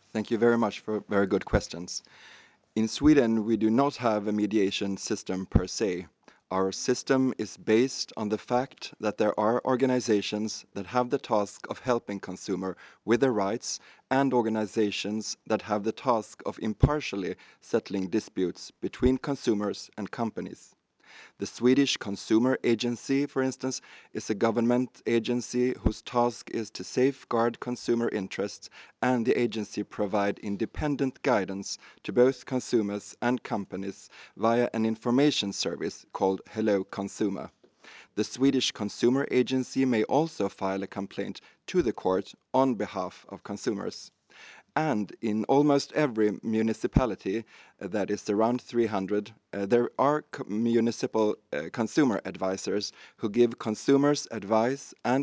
Thank you very much for very good questions. In Sweden, we do not have a mediation system per se. Our system is based on the fact that there are organizations that have the task of helping consumer with their rights and organizations that have the task of impartially settling disputes between consumers and companies. The Swedish Consumer Agency, for instance, is a government agency whose task is to safeguard consumer interests, and the agency provide independent guidance to both consumers and companies via an information service called Hello Consumer. The Swedish Consumer Agency may also file a complaint to the court on behalf of consumers. And in almost every municipality, that is around 300, there are municipal consumer advisors who give consumers advice and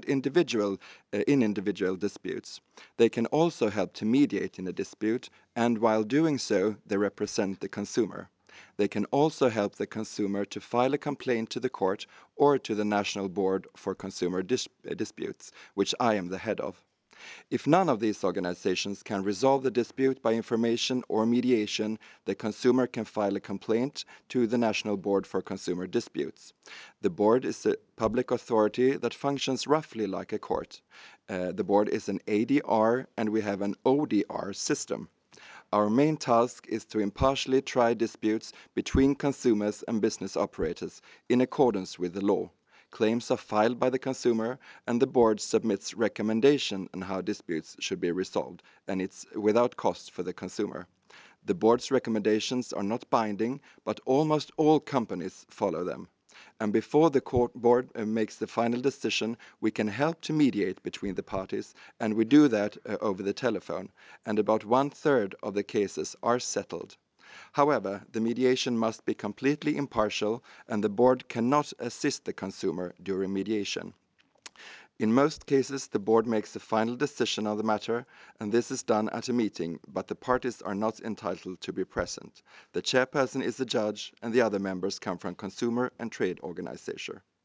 in individual disputes. They can also help to mediate in a dispute, and while doing so, they represent the consumer. They can also help the consumer to file a complaint to the court or to the National Board for Consumer Disputes, which I am the head of. If none of these organizations can resolve the dispute by information or mediation, the consumer can file a complaint to the National Board for Consumer Disputes. The board is a public authority that functions roughly like a court. The board is an ADR and we have an ODR system. Our main task is to impartially try disputes between consumers and business operators in accordance with the law. Claims are filed by the consumer, and the board submits recommendation on how disputes should be resolved, and it's without cost for the consumer. The board's recommendations are not binding, but almost all companies follow them. And before the court board makes the final decision, we can help to mediate between the parties, and we do that over the telephone. And about 1/3 of the cases are settled. However, the mediation must be completely impartial, and the board cannot assist the consumer during mediation. In most cases, the board makes the final decision on the matter, and this is done at a meeting, but the parties are not entitled to be present. The chairperson is the judge, and the other members come from consumer and trade organization.